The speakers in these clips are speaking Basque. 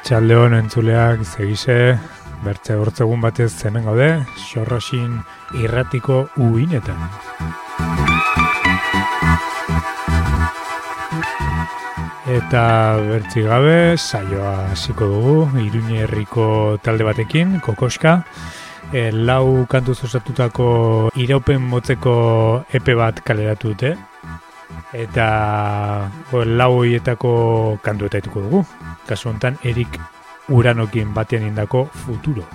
Arratsaldeon entzuleak segize, bertze hortzegun batez hemen gaude, Xorroxin irratiko uinetan. Eta bertzi gabe, saioa hasiko dugu, Iruñe herriko talde batekin, Kokoska. Lau kantuz osatutako iraupen motzeko epe bat kaleratu dute. Eta lau horietako kantueta dituko dugu. Kasu honetan, Erik Uranokin batean indako Futuro.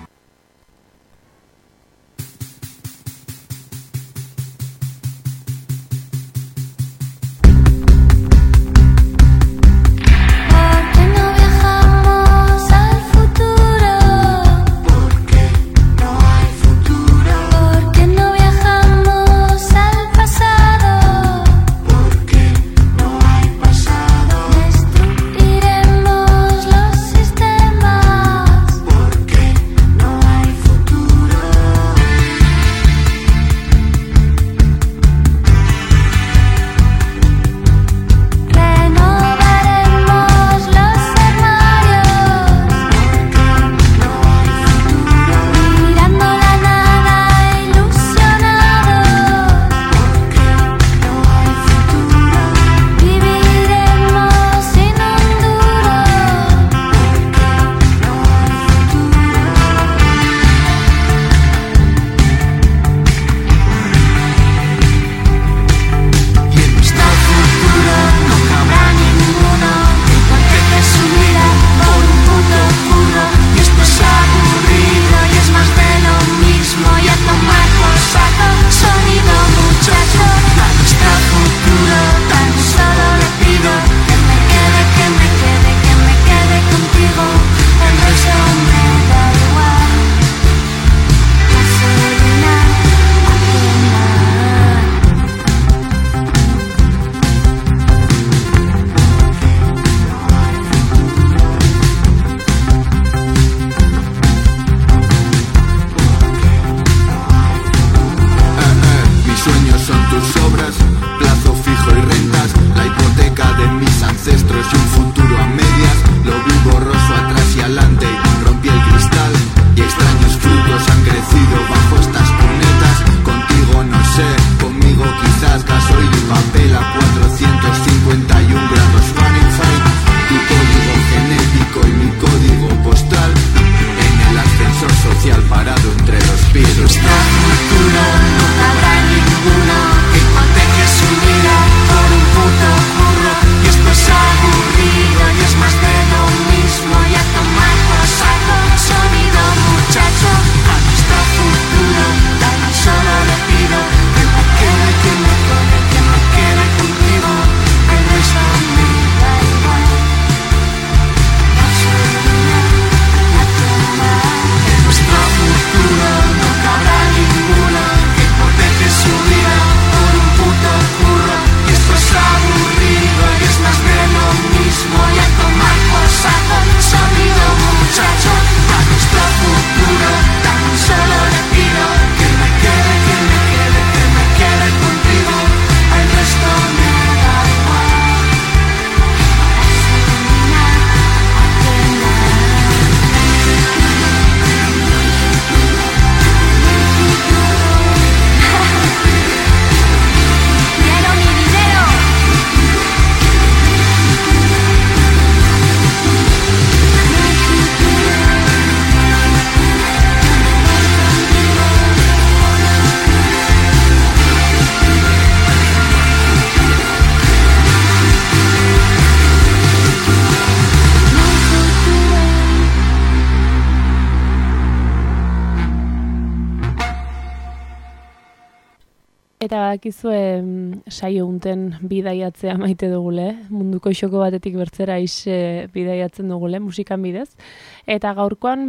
Eta bakizue saio unten bidaiatzea maite dugule, munduko isoko batetik bertzera bidaiatzen dugule, musikan bidez. Eta gaurkoan,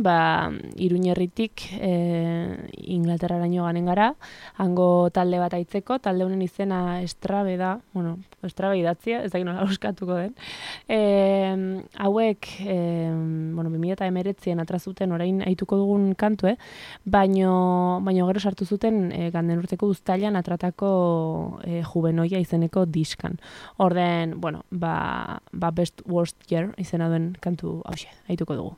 Iruñerritik Inglaterraraino ganen gara, hango talde bat aitzeko, talde honen izena Estrabe da, Estrabe idatzia, ez da nola euskatuko den. Hauek, 2019an atrazuten orain aituko dugun kantue, baino gero sartu zuten ganden urteko uztailan atratako urterako Juvenoia izeneko diskan. Orden, bueno, Best Worst Year izena duen kantu hauxe, aituko dugu.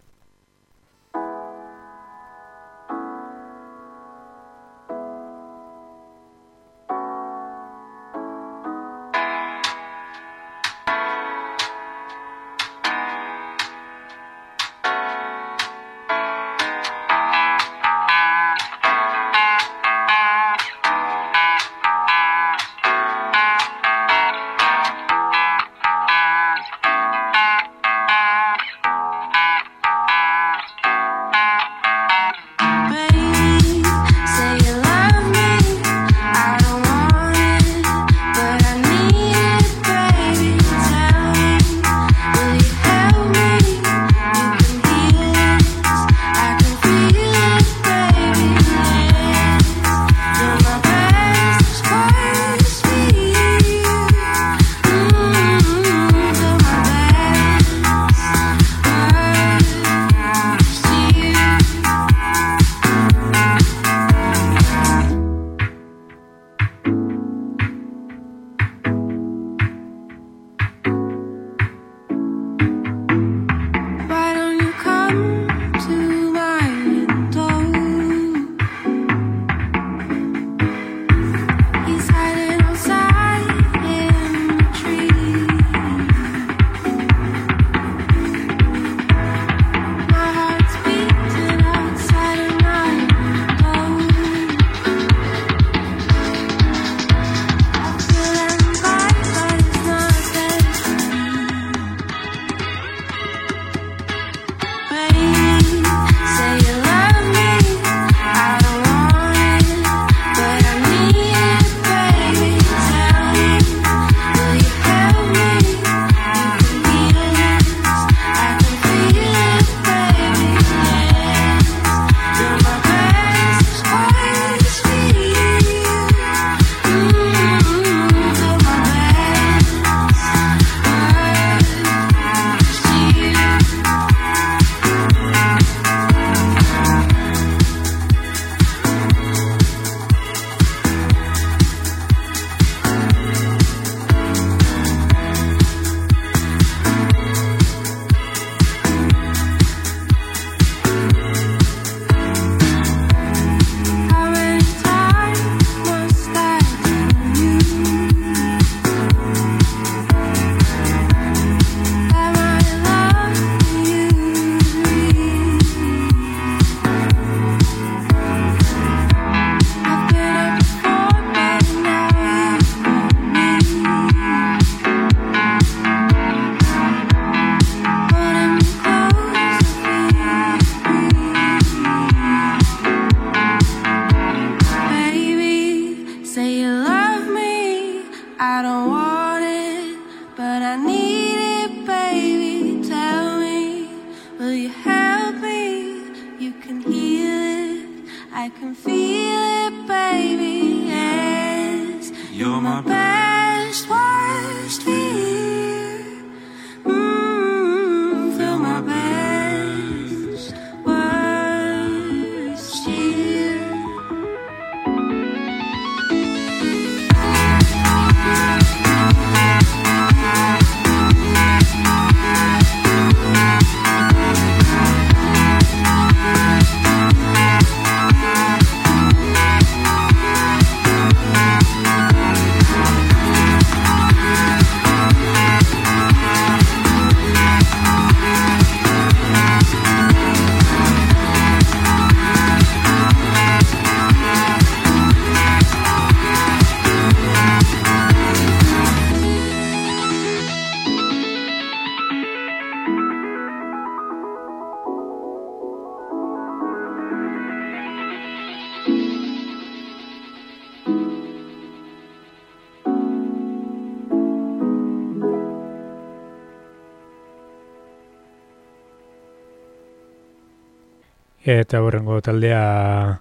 Eta horrengo taldea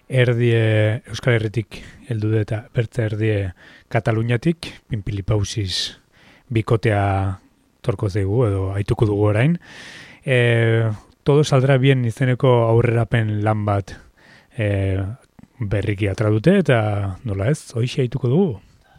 erdie Euskal Herritik heldu da eta bertze erdie Kataluniatik, Pinpilipausiz bikotea torko zaigu edo aituko dugu orain. Todo saldrá bien izeneko aurrerapen lan bat berriki atra dute eta nola ez, hoixe aituko dugu.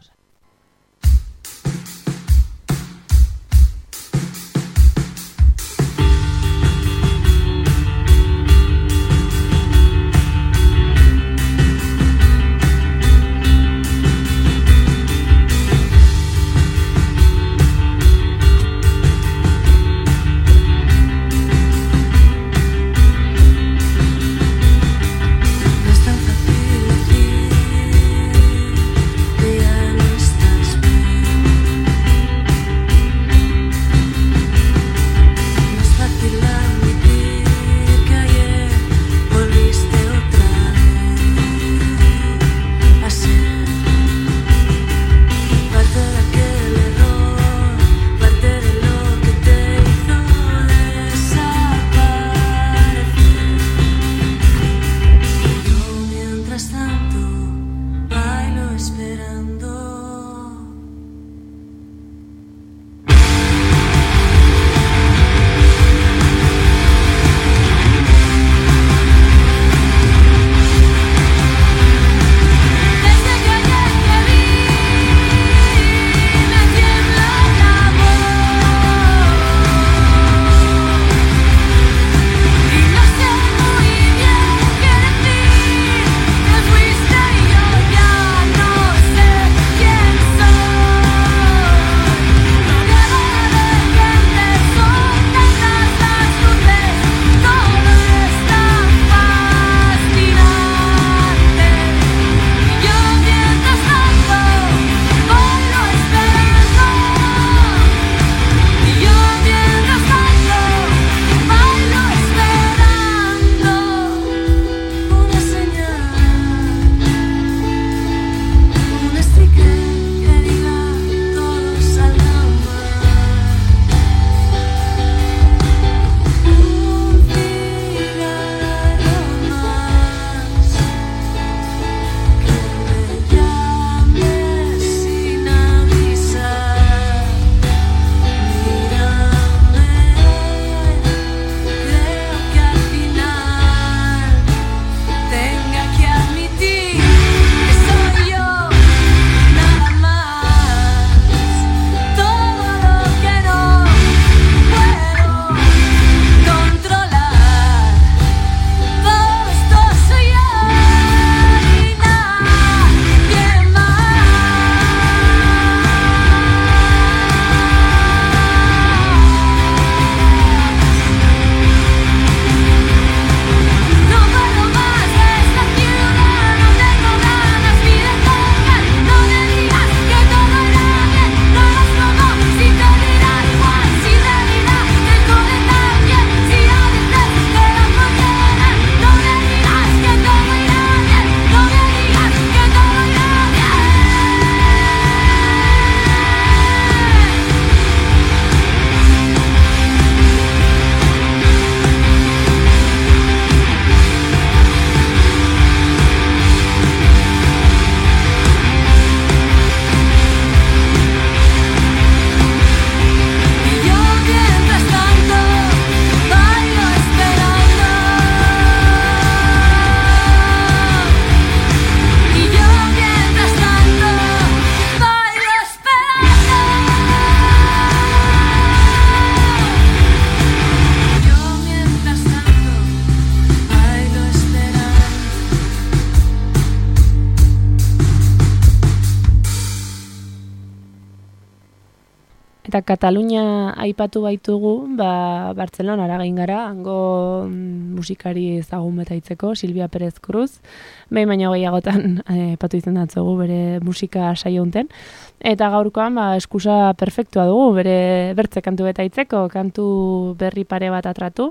Eta Katalunia aipatu baitugu, Bartzelonara egin gara, hango musikari ezagun betaitzeko, Silvia Pérez Cruz, behin baino gehiagotan aipatu izan datzugu bere musika saio honten. Eta gaurkoan eskusa perfektua dugu, bere bertze kantu betaitzeko, kantu berri pare bat atratu,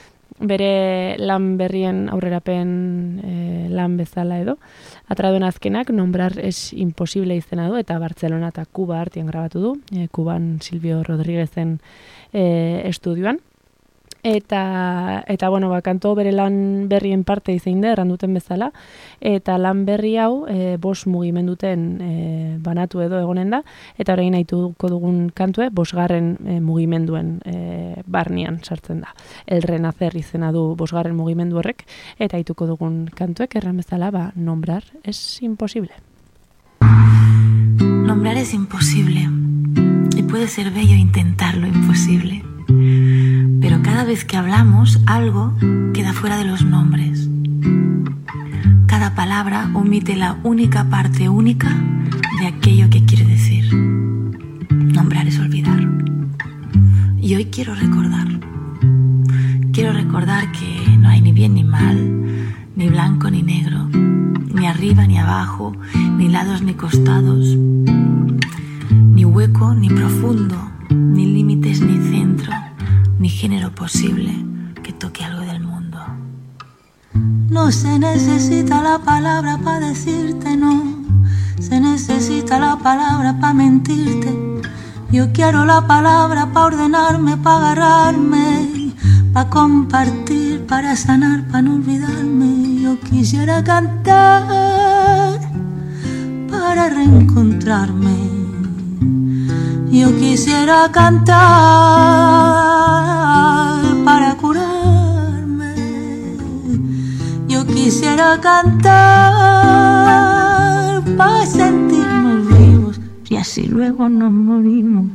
bere lan berrien aurrerapen lan bezala edo. Atraduen azkenak, Nombrar es imposible izena du, eta Bartzelona eta Kuba artean grabatu du, Kuban Silvio Rodríguezen estudioan. Eta bueno, kantu bere lan berrien parte izan da, erranduten bezala, eta lan berri hau 5 mugimenduten banatu edo egonen da, eta orain nahituko dugun kantue 5. mugimenduen barnean sartzen da. El Renacer izena du 5. mugimendu horrek, eta aituko dugun kantuek erran bezala, nombrar es imposible. Nombrar es imposible y puede ser bello intentar lo imposible, pero cada vez que hablamos algo queda fuera de los nombres. Cada palabra omite la única parte única de aquello que quiere decir. Nombrar es olvidar. Y hoy quiero recordar. Quiero recordar que no hay ni bien ni mal, ni blanco ni negro, ni arriba ni abajo, ni lados ni costados, ni hueco ni profundo, ni límites ni centro, ni género posible que toque algo del mundo. No se necesita la palabra para decirte no, se necesita la palabra para mentirte. Yo quiero la palabra para ordenarme, para agarrarme, para compartir, para sanar, para no olvidarme. Yo quisiera cantar para reencontrarme. Yo quisiera cantar para curarme. Yo quisiera cantar para sentirnos vivos y así luego nos morimos.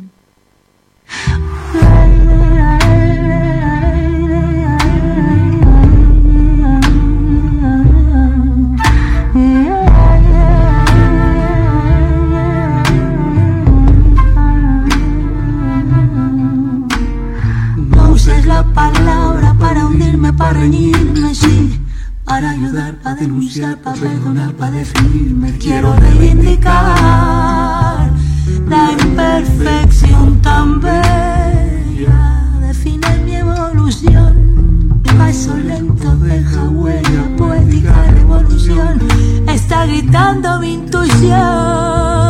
No uses la palabra para hundirme, para reñirme, sí, para ayudar, para denunciar, para perdonar, para definirme. Quiero reivindicar la imperfección tan bella, define mi evolución. Paso lento deja huella, poética revolución, está gritando mi intuición.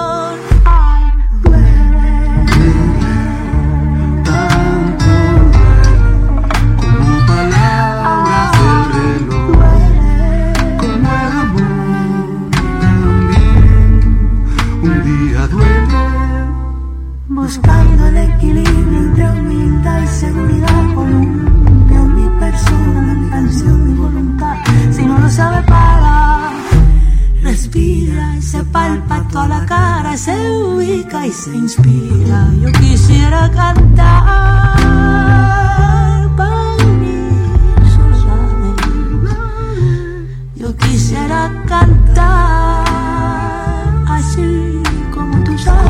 Buscando el equilibrio entre humildad y seguridad, columpio mi persona, mi canción, mi voluntad. Si no lo sabe parar, respira, se palpa toda la cara, se ubica y se inspira. Yo quisiera cantar para unir sociedades. Yo quisiera cantar así como tú sabes.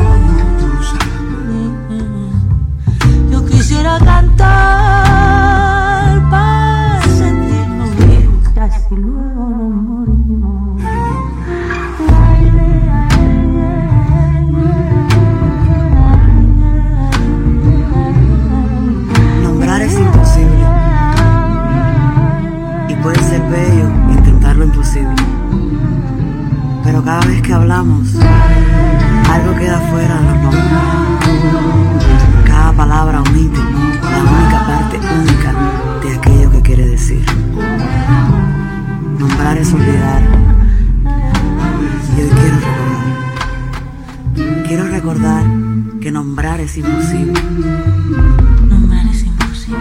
Quisiera cantar para sentirnos vivos y así luego nos morimos. Nombrar es imposible y puede ser bello intentar lo imposible, pero cada vez que hablamos algo queda fuera de los nombres. Cada palabra omite la única parte única de aquello que quiere decir. Nombrar es olvidar. Y hoy quiero recordar que nombrar es imposible. Nombrar es imposible.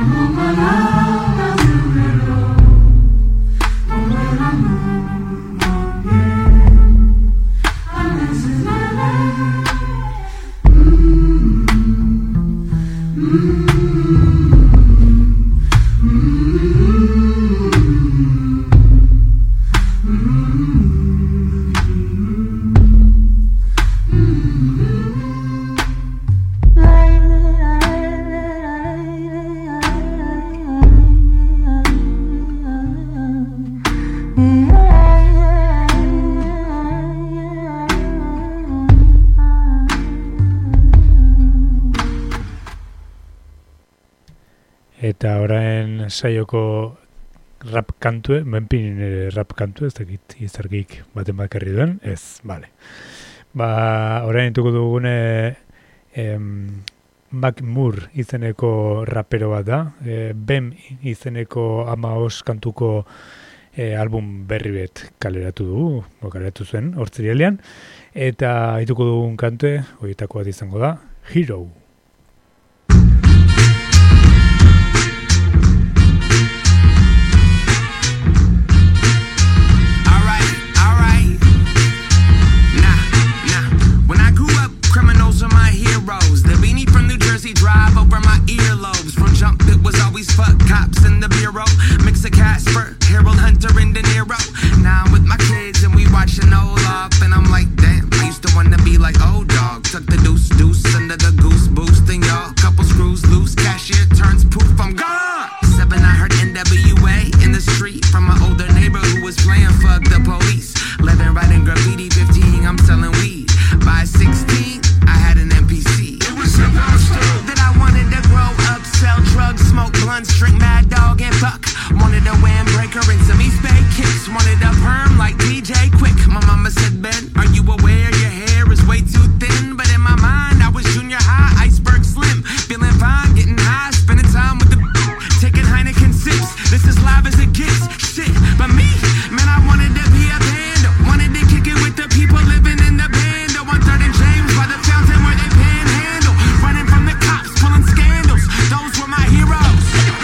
Eta orain saioko rap kantue, menpin rap kantue, ez dakit izargik baten bakarri duen, ez, bale. Orain entuko dugune Mac Moore izeneko rapero bat da, BEM izeneko 15 kantuko album berri bet kaleratu dugu, kaleratu zuen, hortzirialean, eta entuko dugun kantue, horietako bat izango da, Hero. Uzi drive over my earlobes. From jump it was always fuck cops in the bureau. Mix of Casper, Harold Hunter and De Niro. Now I'm with my kids and we watching Olaf. And I'm like, damn, I used to wanna be like old dog. Tuck the deuce under the goose boost. And y'all, couple screws loose. Cashier turns poof, I'm gone. 7 I heard NWA in the street. From my older neighbor who was playing fuck the police. 11 writing graffiti, 15 I'm selling weed. By 16 I had an MPC. It was that I wanted to grow up, sell drugs, smoke blunts, drink Mad Dog and fuck. Wanted a windbreaker and some East Bay kicks. Wanted a perm like DJ Quick. My mama said, Ben, are you aware your hair is way too thin? But in my mind I was junior high, iceberg slim. Feeling fine, getting high, spending time with the taking Heineken sips. This is live as it gets. Shit, but me, man, I wanted to be a band. Wanted to kick it with the people living in the band. On 3rd and James by the fountain where they panhandle. Running from the cops, pulling scandals. Those were my heroes.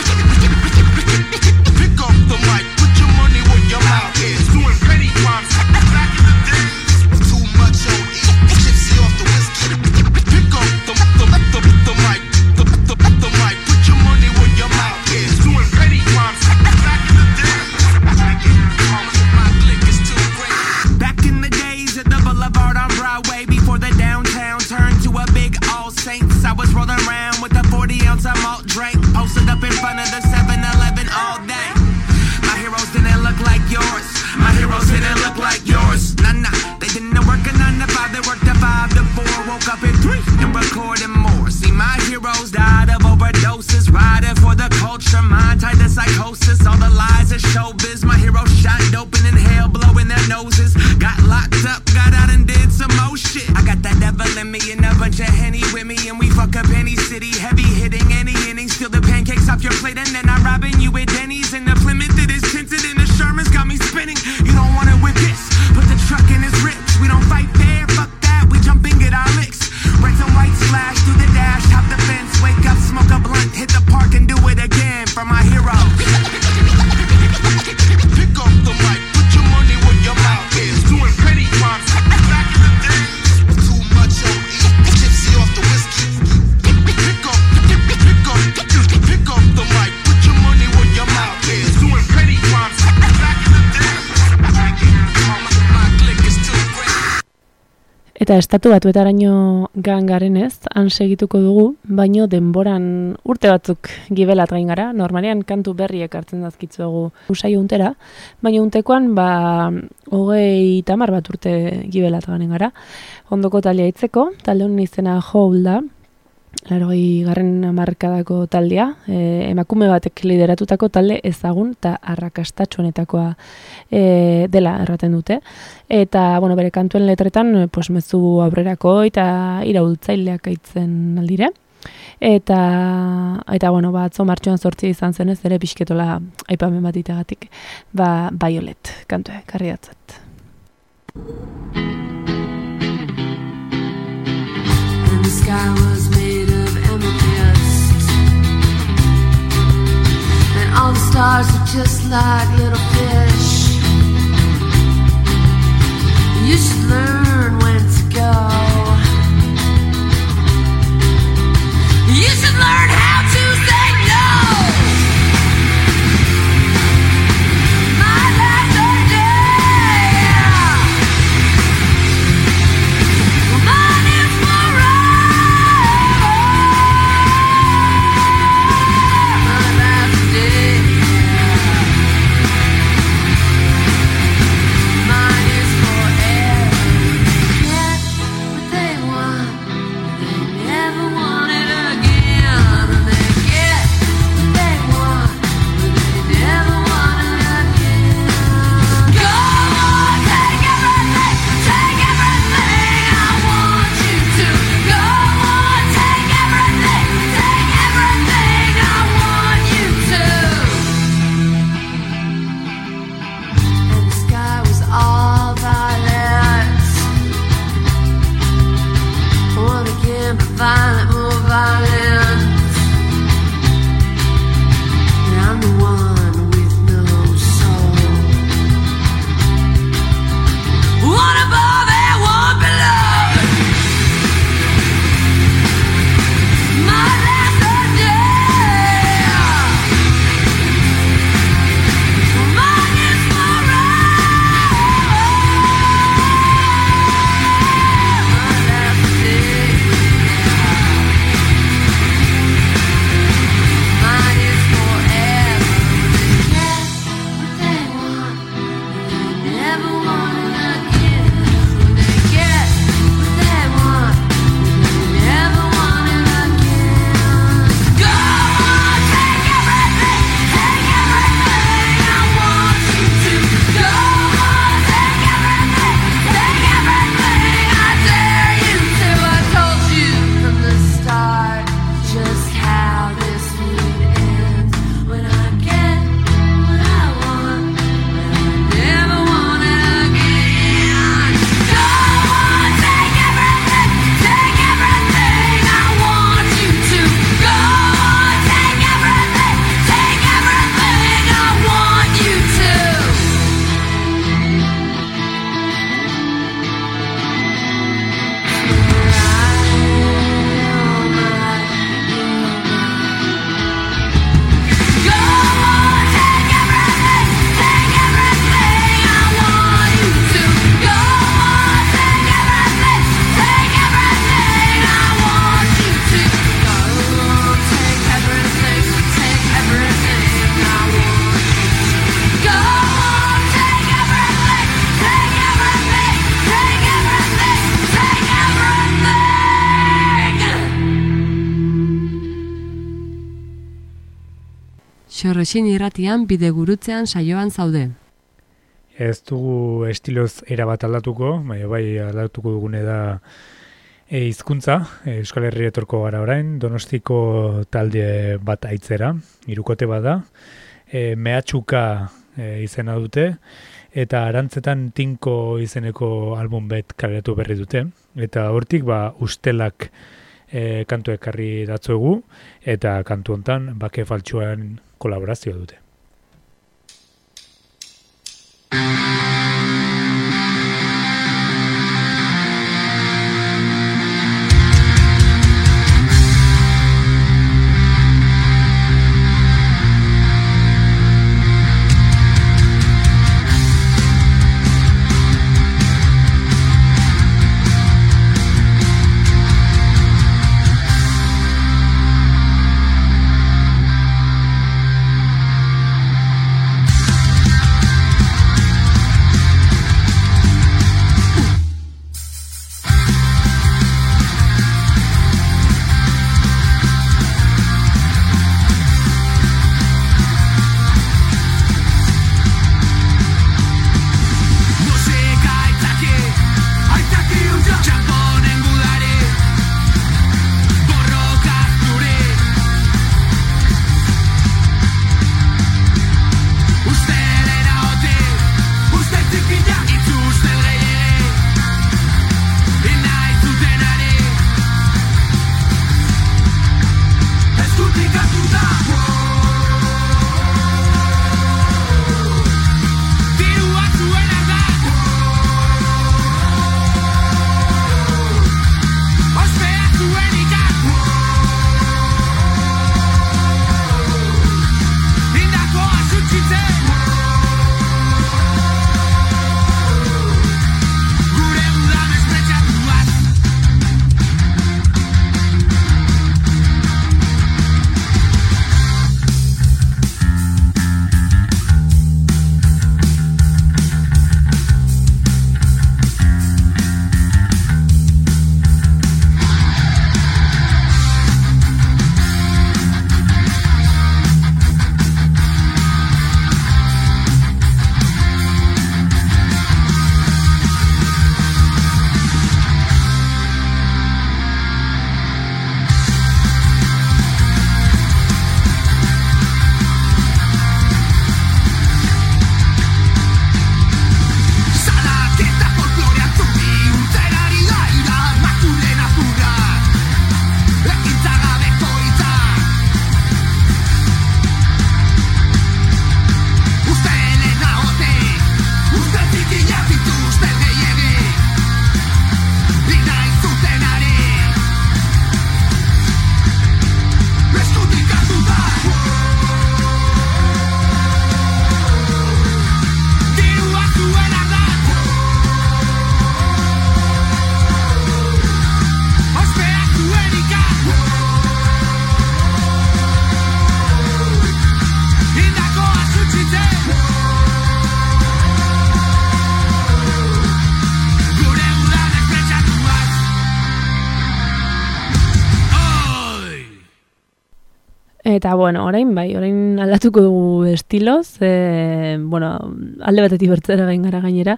Pick up the mic, put your money where your mouth is. Doing petty crimes back in the days. Too much OE, gypsy off the whiskey. Pick up the mic, the mic, put your money where your mouth is. Doing petty crimes back in the days. My clique is too great. Back in the days at the Boulevard on Broadway, before the downtown turned to a big All Saints, I was rolling around with a 40-ounce of malt drink, posted up in front of the 7-Eleven all day. My heroes didn't look like yours. My heroes didn't look like yours. Nah, they didn't work a 9 to 5, they worked a 5 to 4. Woke up at 3 and recorded more. See, my heroes died of overdoses, riding for the culture, mind tied to psychosis. All the lies of showbiz. My heroes shot dope and inhale, blowing their noses. Got locked up, got out and did some more shit. I got that devil in me and a bunch of Henny with me, and we fuck up any city, heavy hitting any inning. Steal the pancakes off your plate and then I'm robbing you at Denny's. And the Plymouth that is tinted and the Sherman's got me spinning. You don't want it with this, put the truck in his ribs. We don't fight fair, fuck that, we jump and get our licks. Red and white splash through the dash, hop the fence, wake up, smoke a blunt, hit the park and do it again for my heroes. Pick up the mic, put your money where your mouth is. Doing petty crimes back in the days. Too much OE, gypsy off the whiskey. Pick up the mic, put your money where your mouth is. Doing petty crimes back in the days. My clique is too great. Eta estatu batuetaraino garenez, han segituko dugu, baino denboran urte batzuk gibelat gain gara, normalean kantu berriek hartzen dazkitzuegu usaio untera, baina untekoan 30 bat urte gibelat garen gara. Ondoko taldea itzeko, talde honen izena Howl da, 80. hamarkadako taldea, emakume batek lideratutako talde ezagun eta arrakastatsuenetakoa dela erraten dute. Eta, bere kantuen letretan, mezu aurrerako eta iraultzaileak aitzen aldire. Eta atzo martxoan 8 izan zenez, ere pixketola aipamen bat itagatik, Violet kantue, karri datzat. And the sky was made of amethyst, and all the stars were just like little fish. You should learn when to go. You should learn how to say no. My life's a day. Mine is forever. My life's a day. Mine is forever. Xorroxin irratian bidegurutzean saioan zaude. Ez dugu estiloz erabat aldatuko, baina bai aldatuko dugune da hizkuntza. Euskal Herria etorko gara orain, Donostiko talde bat aitzera, hirukote bat da, Mehatxuka izena dute, eta Arantzetan Tinko izeneko album bet kaleratu berri dute, eta hortik Ustelak kantu ekarri datzuegu, eta kantu hontan Bake Faltsuan kolaborazio dute. Eta, orain aldatuko dugu estiloz, alde batetik bertzera gain gara gainera,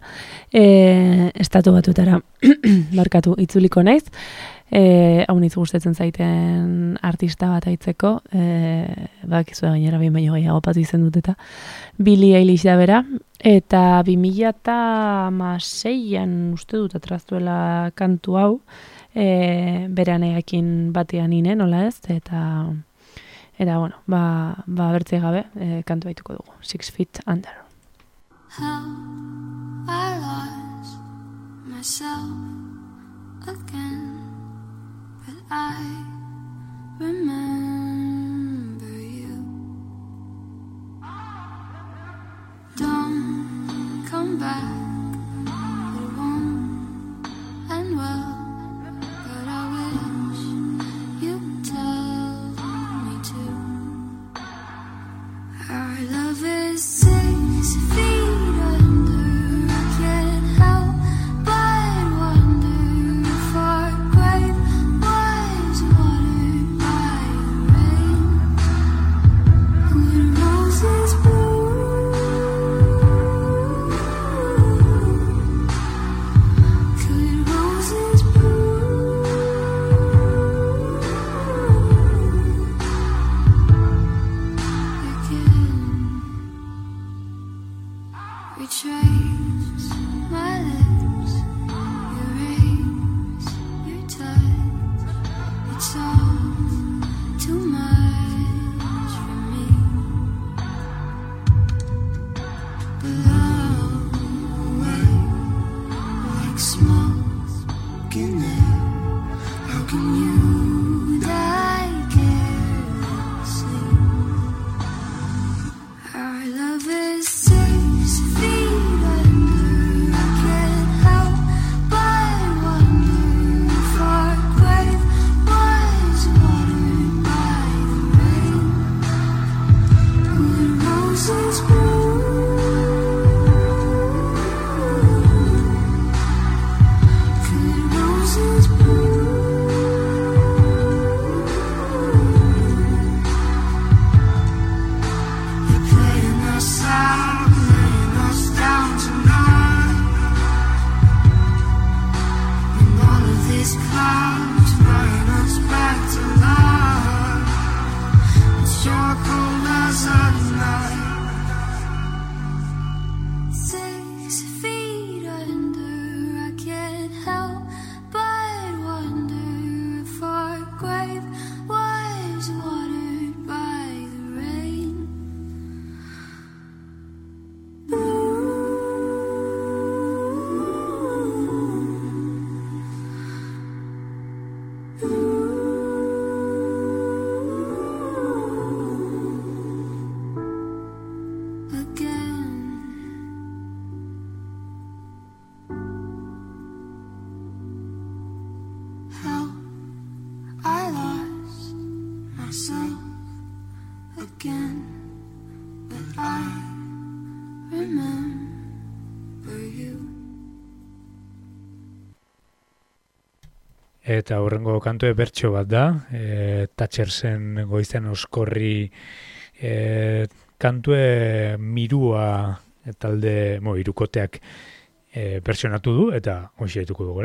estatu batutara barkatu itzuliko naiz, hau nitz gustatzen zaiten artista bat aitzeko, bakizu gainera behin baino gehiago patu izen dut eta Billie Eilish da bera, eta 2006an uste dut atraztuela kantu hau, beraneakin batean inen, nola ez, eta bertze gabe kantu baituko dugu, 6 Feet Under. How I lost myself again, but I remember you. Don't come back, it won't end well, but I wish you'd tell me to. Our love is 6 feet under, can't help but wonder if our grave was what myself again, but I remember you. Eta hurrengo kantue bertso bat da, Thatchersen Goizen Oskorri kantue mirua talde hirukoteak bertsionatu du, eta hoxe dituko dugu,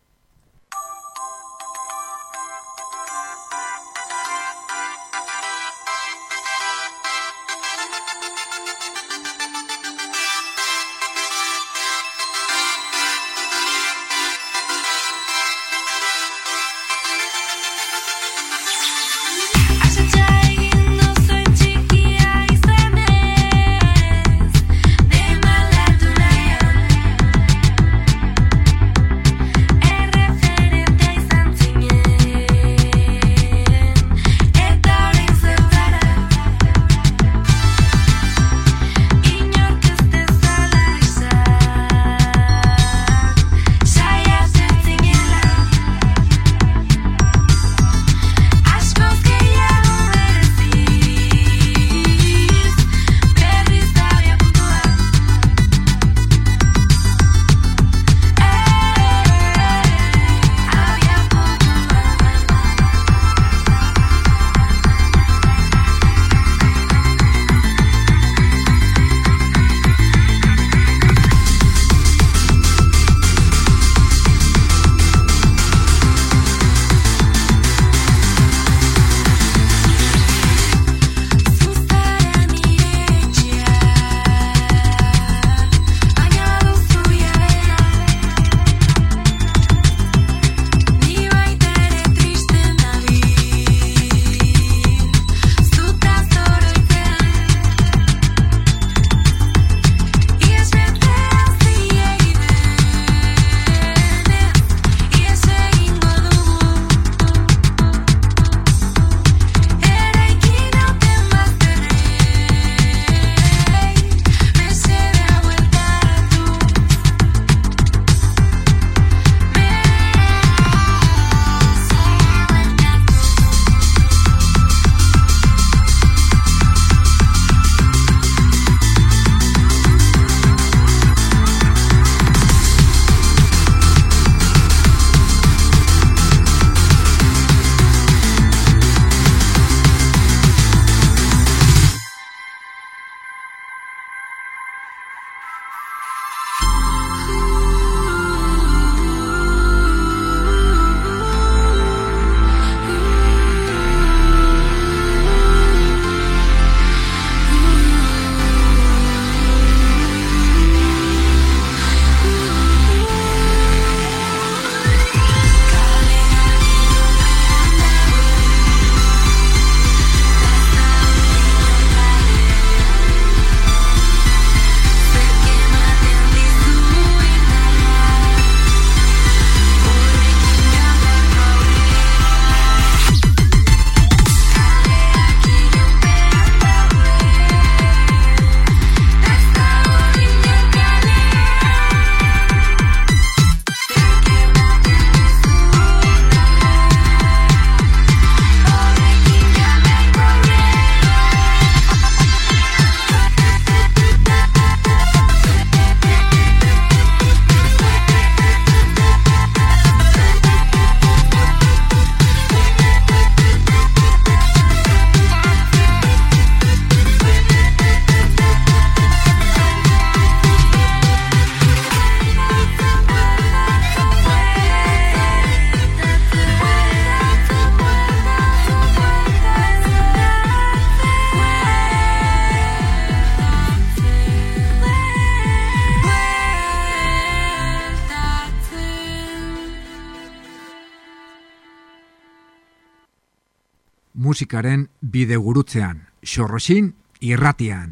musikaren bidegurutzean, xorroxin irratian.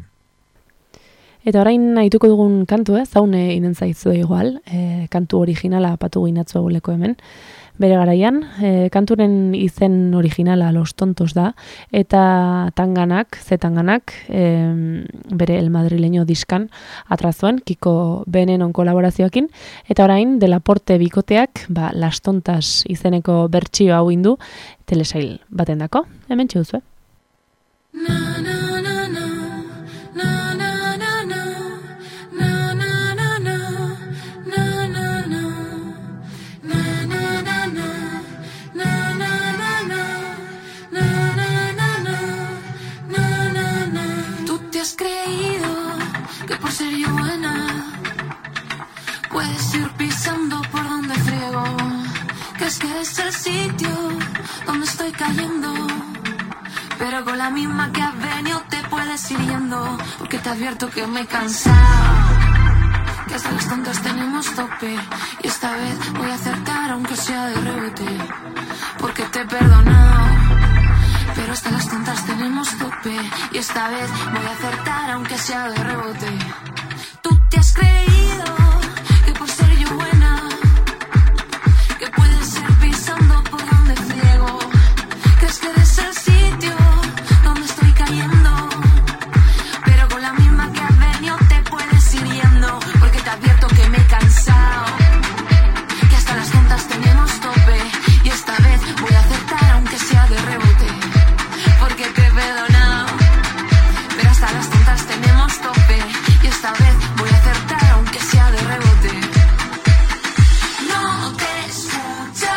Eta orain nahituko dugun kantu, zaune inen zaizu igual, kantu originala apatu ginatzu eguleko hemen, bere garaian. Kanturen izen originala Los Tontos da, eta Tanganak, bere El Madrileño diskan atrazuen, Kiko Benenon kolaborazioakin, eta orain Delaporte bikoteak Las Tontas izeneko bertsio hau indu telesail batendako. Hemen txeuzue. Ser yo buena, puedes ir pisando por donde friego. Crees que es el sitio donde estoy cayendo, pero con la misma que has venido te puedes ir yendo, porque te advierto que me he cansado, que hasta las tontas tenemos tope, y esta vez voy a acertar aunque sea de rebote, porque te he perdonado, pero hasta las tontas tenemos tope, y esta vez voy a acertar aunque sea de rebote. Tú te has creído que por ser yo buena, que puedes ir pisando por donde friego. Crees que eres el sitio donde estoy cayendo, pero con la misma que has venido te puedes ir yendo, porque te advierto que me he cansado, que hasta las tontas tenemos tope, y esta vez voy a acertar aunque sea de rebote, porque te he perdonado, pero hasta las tontas tenemos tope, y esta vez voy a acertar aunque sea de rebote. No te escucho,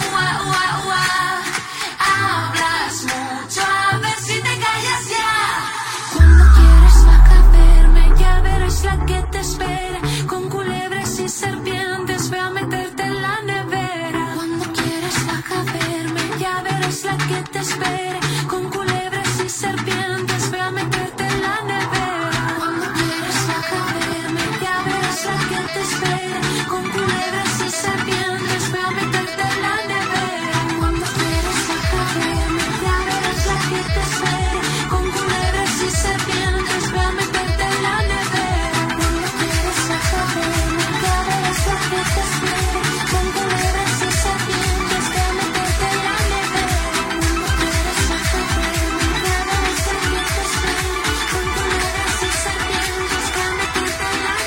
hablas mucho, a ver si te callas ya. Cuando quieres caerme, ya verás la que te espera, con culebras y serpientes voy a meterte en la nevera. Cuando quieres caerme, ya verás la que te espera, con culebras y serpientes voy a meterte en la nevera. Cuando quieres caerme, ya verás la que te espera, con culebras y serpientes voy a meterte en la nevera. Cuando quieres caerme, ya verás la que te espera, con culebras y serpientes voy a meterte en la nevera. Cuando quieres caerme, ya verás la que te espera, con culebras y serpientes voy a meterte en la nevera. Cuando quieres caerme, ya verás la que te espera, con culebras y serpientes voy a meterte en la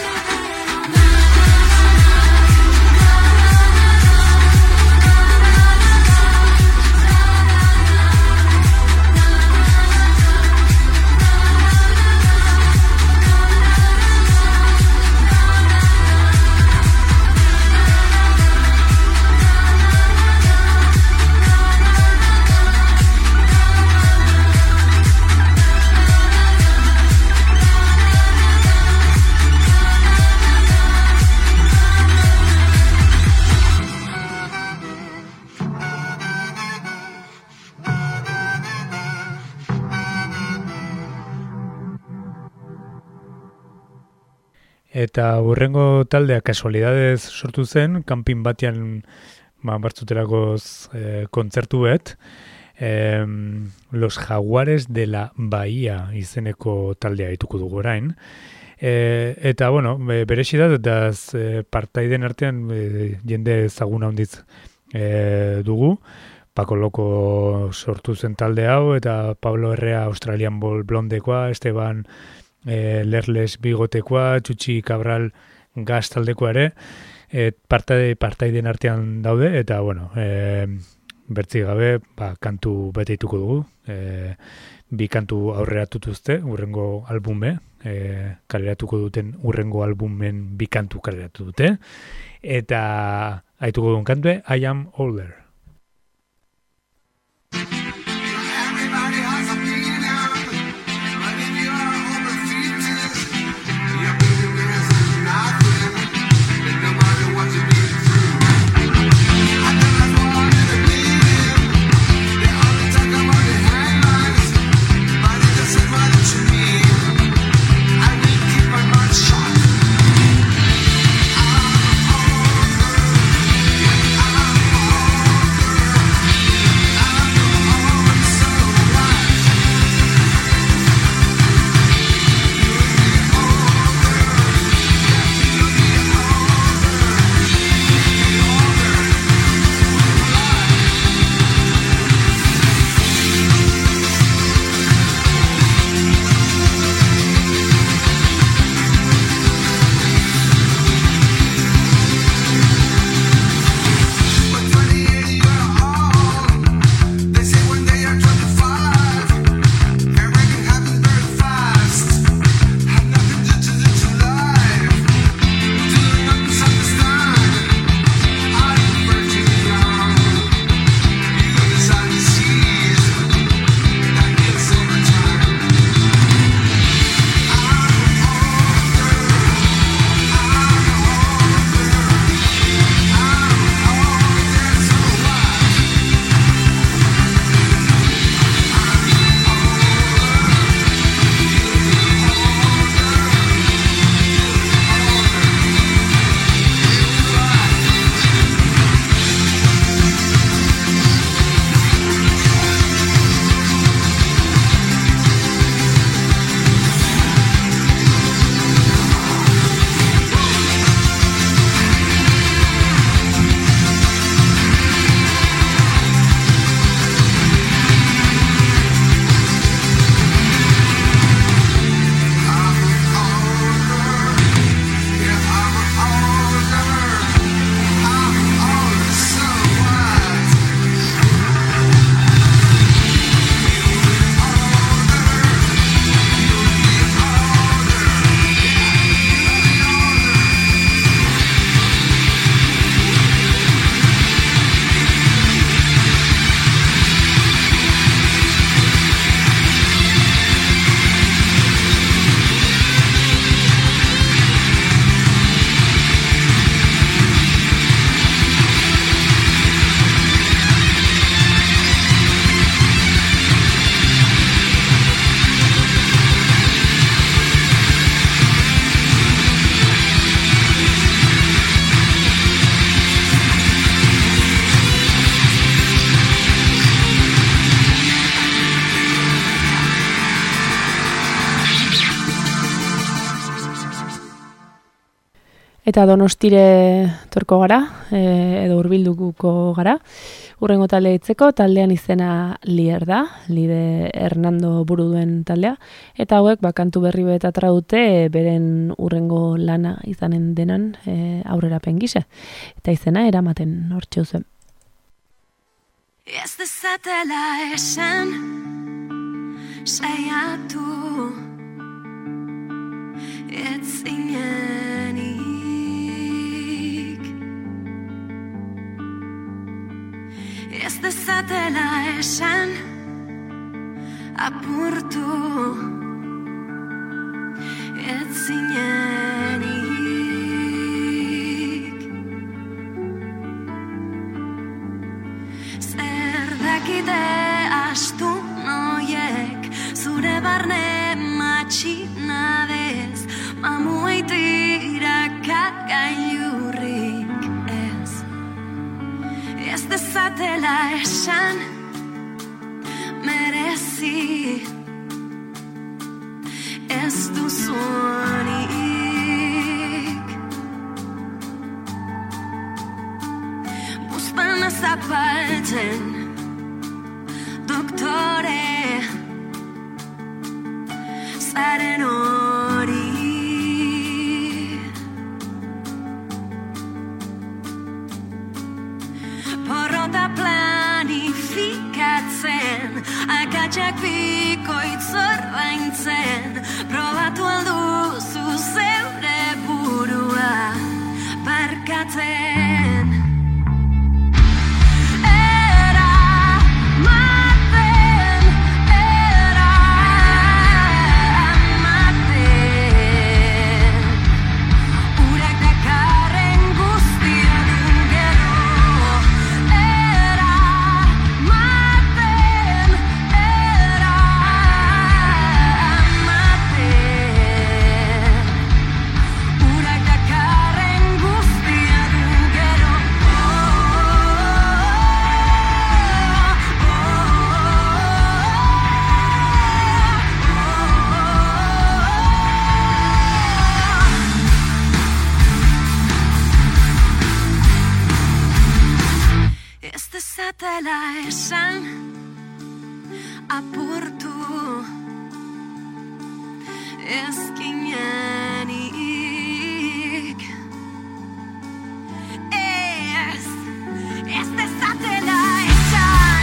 Eta hurrengo taldea kasualidadez sortu zen, kanpin batean bartzuterakoz kontzertu bet, Los Jaguares de la Bahía izeneko taldea dituko dugu orain. Eta, bueno, berexi da, eta partaiden artean jende ezaguna handiz dugu. Paco Loco sortu zen talde hau, eta Pablo Herrea Australian Blondekoa, Esteban Lerles bigotekoa, Txutxi Cabral Gaz taldekoa ere, partaiden artean daude, eta, bueno, bertzi gabe, kantu bete dituko dugu, bi kantu aurrera tutuzte, urrengo albume, kaleratuko duten urrengo albumen bi kantu kaleratu dute, eta haituko duen kantue, I Am Older. I Eta Donostire torko gara, edo hurbilduko gara. Urrengo talde itzeko, taldean izena Lier da, Lide Hernando buru duen taldea. Eta hauek, kantu berri eta traute, beren urrengo lana izanen denan aurrerapen gise. Eta izena eramaten hortxe zuen. Ez dezatela esan, saiatu, ez zinenik. Ez dezatela esan, apurtu, ez zinenik. Zer dakite astu noiek, zure barne matxinadez, mamuaitira gailurrik ez. Ez dezatela esan, merezi, ez duzunik. Buzpana zapaltzen, doktore, zaren hori. Porrota planifikatzen, akatsak bikoitz ordaintzen, probatu alduzu zeure burua barkatzen. Zatela esan, apurtu, ezkinenik. Ez dezatela esan.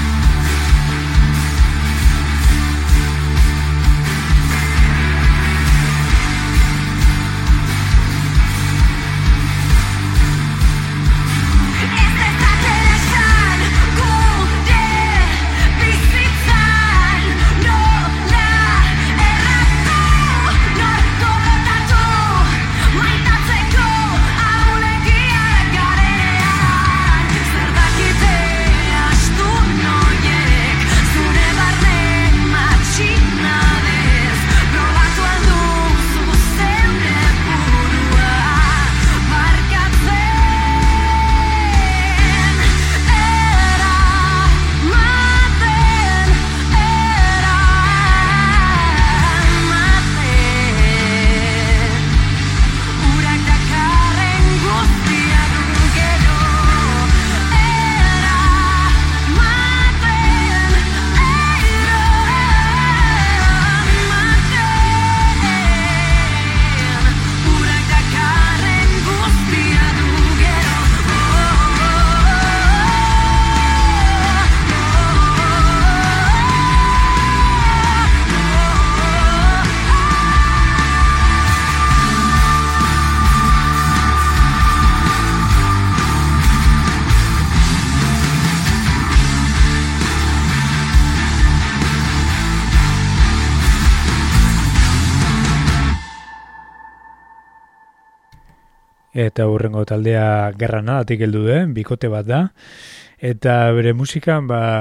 Eta hurrengo taldea Gerranadatik heldu den, bikote bat da. Eta bere musikan,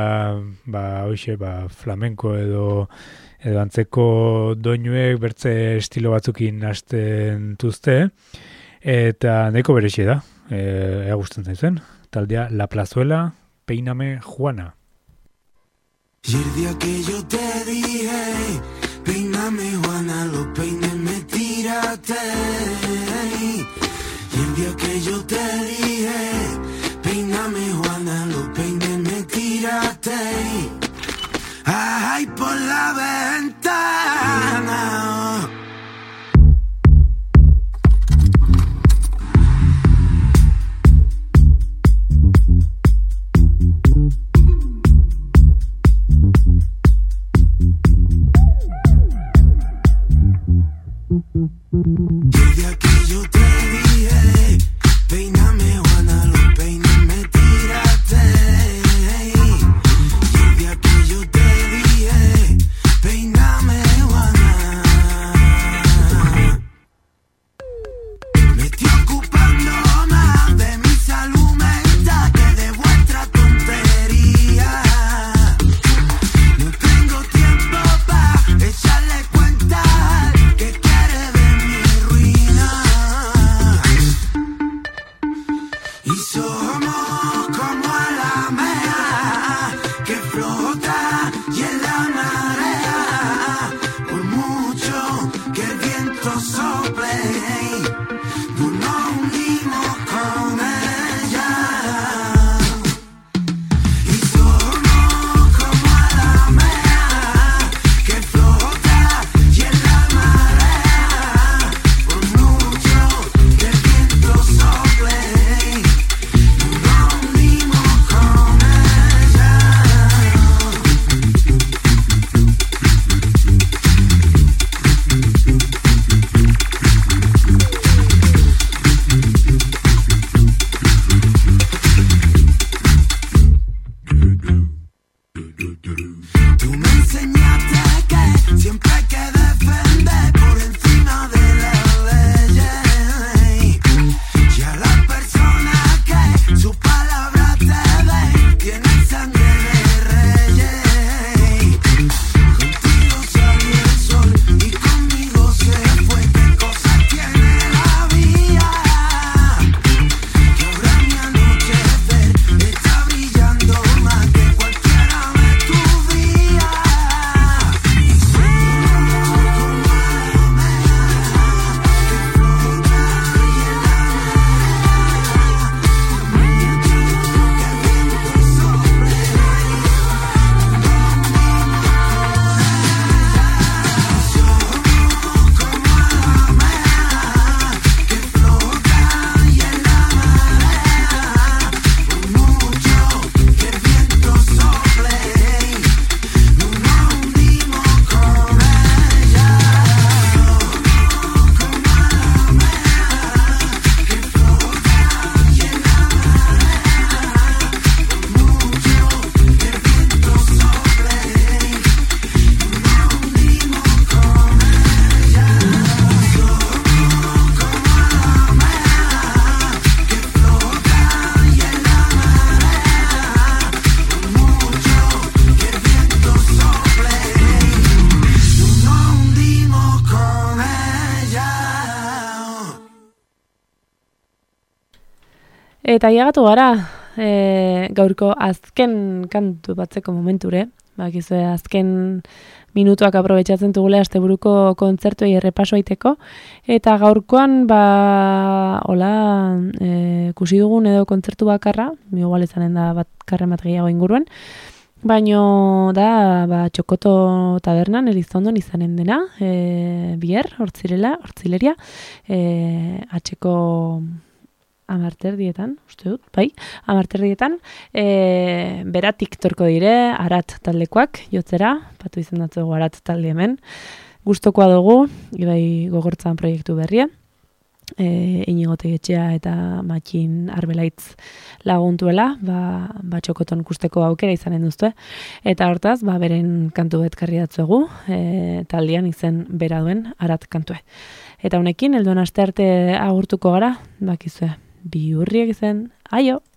flamenko edo antzeko doinuek bertze estilo batzukin hasten tuzte. Eta nahiko berexi da, ea gustatzen zaizen. Taldea La Plazuela, Peíname Juana. Y el día que yo te dije, peíname Juana, los peines me tiraste. que yo te dije, peíname Juana, los peines me tiraste. Ay, por la ventana. El día que yo te dije, peíname Juana, los peines me tiraste. El día que yo te dije, peíname Juana. Me estoy ocupando más de mi salud mental que de vuestra tontería. No tengo tiempo para echarle cuenta que quiere de mi ruina. Y somos como la mea que flota y en la marea, por mucho que el viento sople, no nos hundimos con ella. Y somos como la mea que flota y en la marea, por mucho que el viento sople, no nos hundimos con ella. Tú me enseñaste que siempre hay que defender por encima de las leyes. Y a las personas que sus palabras te den, tienen sangre de reyes. Contigo salió el sol y conmigo se fue. ¿Qué cosas tiene la vida? Que ahora mi anochecer está brillando más que cualquiera de tus días. Y somos como la mea que flota y en la marea, por mucho que el viento sople, no nos hundimos con ella. Somos como la mea que flota y en la marea, por mucho que el viento sople, no nos hundimos con ella. Somos como la mea que flota y en la marea, por mucho que el viento sople, no nos hundimos con ella. Somos como la mea que flota y en la marea, por mucho que el viento sople, no nos hundimos con ella. Eta iagatu gara, gaurko azken kantu batzeko momenture, bakizue azken minutuak aprobetxatzen dugule asteburuko kontzertuei errepaso aiteko, eta gaurkoan ikusi dugun edo kontzertu bakarra, igual izanen da bakarren bat gehiago inguruen, baino da Txokoto tabernan Elizondon izanen dena, bier, hortzileria, atxeko 10:00, uste dut, bai, 10:00, beratik torko dire, Arat taldekoak, jotzera, patu izendatzu dugu Arat talde hemen, gustokoa dugu, Ibai Gogortzan proiektu berria, Inigo Tegetxea eta Matxin Arbelaitz laguntuela, Txokoton ikusteko aukera izanen duzue, eta hortaz, beren kantu betkarri datzuegu, taldean izen bera duen Arat kantue. Eta honekin, helduen astearte agurtuko gara, bakizue, bi urriek izen, aio!